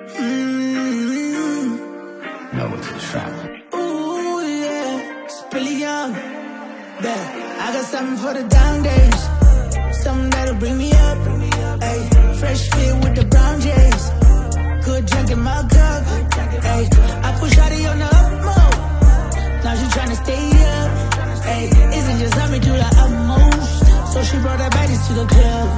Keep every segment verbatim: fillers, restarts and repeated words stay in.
Mm-hmm. No, it's a trap. Ooh, yeah. It's pretty young. Yeah. I got something for the down days. Something that'll bring me up. Ay, fresh fit with the brown J's. Good drink in my cup. Ay, I push Shawty on the up mode. Now she tryna stay up. Ay, isn't just let me do the utmost. So she brought her baddies to the club.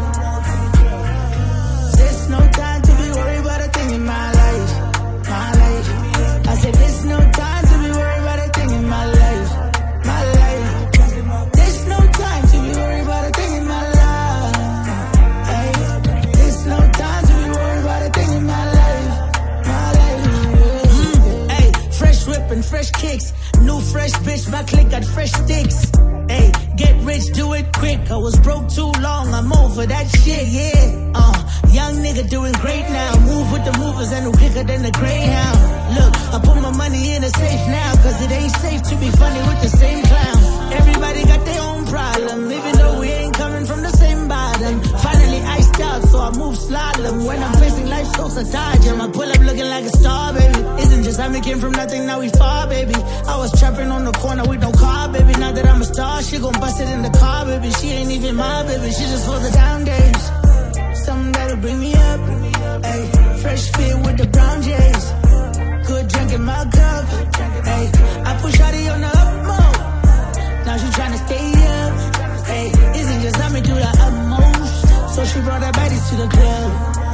There's no time to be worried about a thing in my life. My life. I said there's no time to be worried about a thing in my life. My life. There's no time to be worried about a thing in my life. Ay, there's no time to be worried about a thing in my life. My life. Mm, ay, fresh whip and fresh kicks. New fresh bitch, my clique got fresh sticks. Ay, get rich, do it quick. I was broke too long, I'm over that shit, yeah. Uh, young nigga doing great now. Move with the movers and no quicker than the Greyhound. Look, I put my money in a safe now, cause it ain't safe to be funny with the same clowns. Everybody got their own problem, even though we ain't coming from the same bottom. Finally iced out, so I move slalom. When I'm facing life, so a dodge. I pull up looking like a star, baby. Isn't just how we came from nothing, now we far, baby. I was trapping on the corner with no car, baby. Now that I'm a star, she gon' bust it in the car, baby. She ain't even my baby, she just for the down days. Something that'll bring me up. Ay, fresh fit with the brown J's. Good drink in my cup. Ay, I push Shawty on the up mode. Now she tryna stay up. Ay, isn't just let me do the utmost. So she brought her baddies to the club.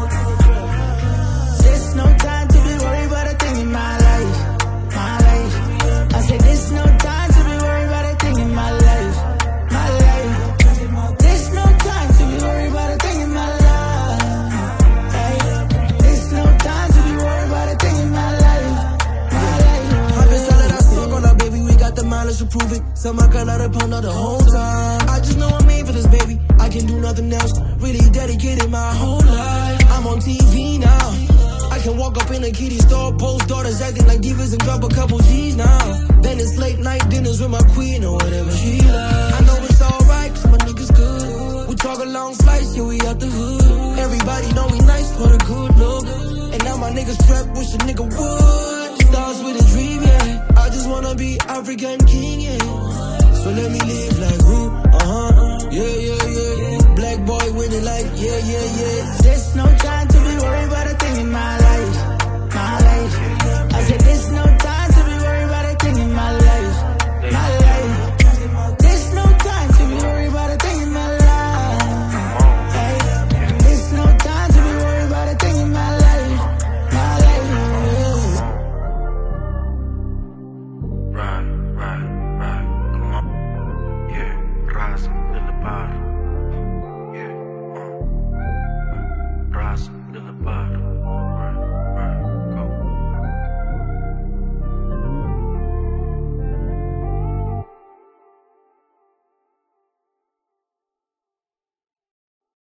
There's no time to be worried about a thing in my life. My life. I said there's no time to be worried about a thing in my life. My life. There's no time to be worried about a thing in my life. Ay, there's no time to be worried about a thing in my life. My life. I've been selling that song on our baby, we got the mileage to prove it. So my girl out of ponder the whole time. I just know I'm made for this, baby. I can do nothing else. Really dedicated my whole life. I'm on T V now. I can walk up in a kitty store, post daughters acting like divas and drop a couple G's now. Then it's late night dinners with my queen or whatever she like. I know it's alright, cause my niggas good. We talk a long flights, yeah, we out the hood. Everybody know we nice for the good look. And now my niggas strapped, wish a nigga would. Stars with a dream, yeah. I just wanna be African king, yeah. So let me live like who, uh-huh. Yeah, yeah, yeah. Black boy winning like, yeah, yeah, yeah. There's no time to